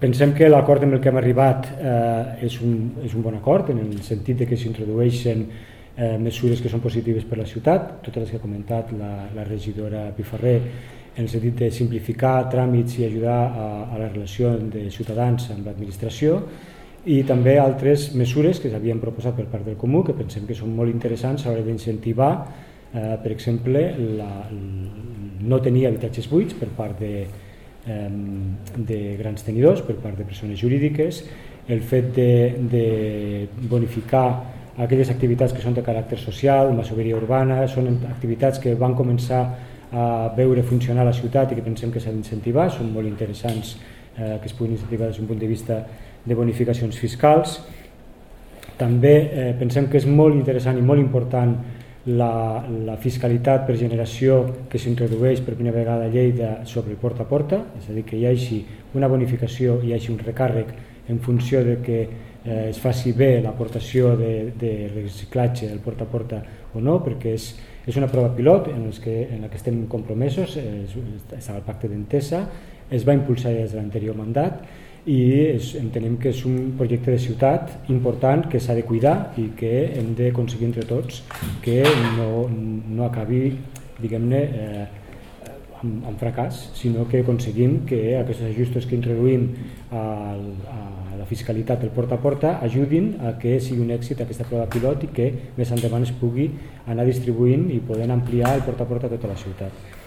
Pensem que l'acord amb el que hem arribat és un bon acord, en el sentit de que s'introdueixen mesures que són positives per la ciutat, totes les que ha comentat la regidora Pifarré, en el sentit de simplificar tràmits i ajudar a la relació de ciutadans amb l'administració, i també altres mesures que s'havien proposat per part del Comú que pensem que són molt interessants a l'hora d'incentivar, per exemple, no tenir habitatges buits per part de grans tenidors, per part de persones jurídiques, el fet de bonificar aquelles activitats que són de caràcter social, masoveria urbana, són activitats que van començar a veure funcionar a la ciutat i que pensem que s'han d'incentivar, són molt interessants que es puguin incentivar des d'un punt de vista de bonificacions fiscals. També pensem que és molt interessant i molt important la fiscalitat per generació que s'introdueix per primera vegada a Lleida sobre el porta a porta, és a dir, que hi hagi una bonificació, hi hagi un recàrrec en funció de que es faci bé l'aportació de reciclatge del porta a porta o no, perquè és una prova pilot en la que estem compromesos, estava al pacte d'Entesa, es va impulsar des de l'anterior mandat i entenem que és un projecte de ciutat important que s'ha de cuidar i que hem d'aconseguir entre tots que no acabi, diguem-ne, amb fracàs, sinó que aconseguim que aquests ajustos que introduïm a la fiscalitat del porta a porta ajudin a que sigui un èxit aquesta prova pilot i que més endavant es pugui anar distribuint i poder ampliar el porta a porta a tota la ciutat.